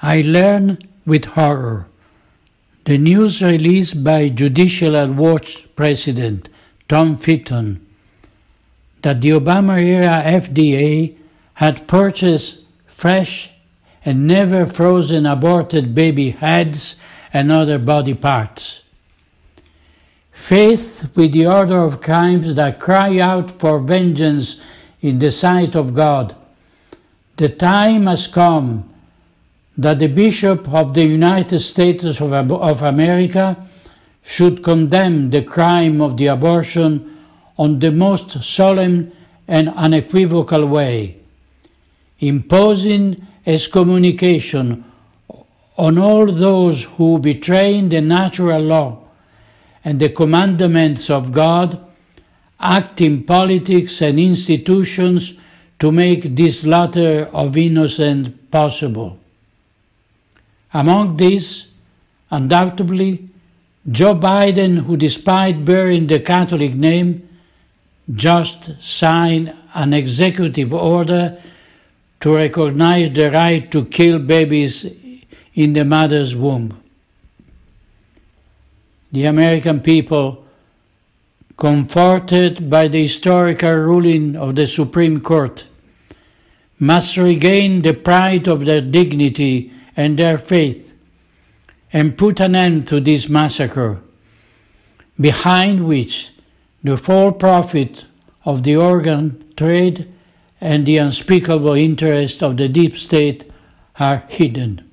I learned with horror the news released by Judicial Watch President Tom Fitton that the Obama-era FDA had purchased fresh and never frozen aborted baby heads and other body parts. Faced with the order of crimes that cry out for vengeance in the sight of God, the time has come that the Bishop of the United States of America should condemn the crime of the abortion on the most solemn and unequivocal way, imposing excommunication on all those who betray the natural law and the commandments of God, act in politics and institutions to make this slaughter of innocents possible. Among these, undoubtedly, Joe Biden, who despite bearing the Catholic name, just signed an executive order to recognize the right to kill babies in the mother's womb. The American people, comforted by the historical ruling of the Supreme Court, must regain the pride of their dignity and their faith, and put an end to this massacre, behind which the full profit of the organ trade and the unspeakable interest of the deep state are hidden.